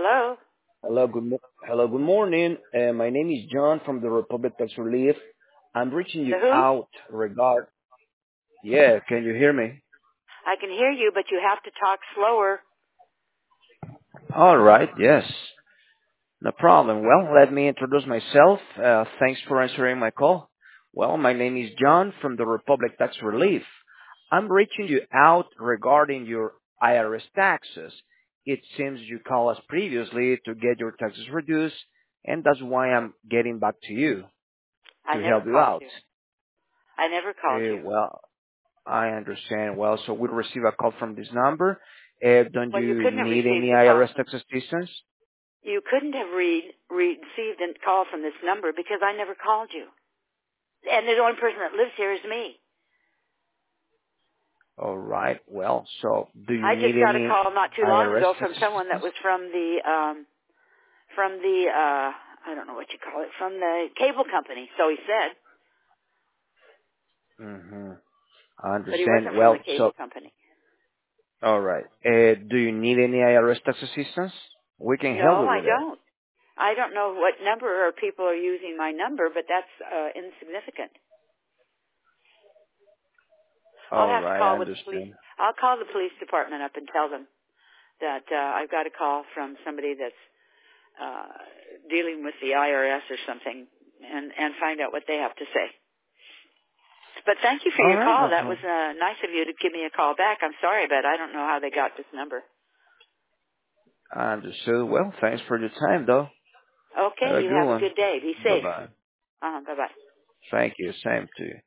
Hello? Hello, good morning. My name is John from the Republic Tax Relief. I'm reaching The you who? out regard. Yeah, can you hear me? I can hear you, but you have to talk slower. All right, yes, no problem. Well, let me introduce myself. Thanks for answering my call. Well, my name is John from the Republic Tax Relief. I'm reaching you out regarding your IRS taxes. It seems you called us previously to get your taxes reduced, and that's why I'm getting back to you I to never help you called out. you. I never called you. Well, I understand. Well, so we'll receive a call from this number. Don't Well, you you couldn't have need any received a call. IRS tax assistance? You couldn't have received a call from this number because I never called you. And the only person that lives here is me. All right. Well, so do you I just need got a any call not too long IRS ago tax from someone that assistance? was from the I don't know what you call it, from the cable company, so he said. Mm-hmm. I But he understand. wasn't from the Well, cable so, company. all right. Do you need any IRS tax assistance? We can help No, you I with it. don't. I don't know what number or people are using my number, but that's insignificant. I'll All have to right, I call with the police. understand. I'll call the police department up and tell them that I've got a call from somebody that's dealing with the IRS or something, and find out what they have to say. But thank you for All your right, call. no That was problem. nice of you to give me a call back. I'm sorry, but I don't know how they got this number. I understood. Well, thanks for your time, though. Have Okay, a you good have a one. good day. Be safe. Bye-bye. Bye-bye. Thank you. Same to you.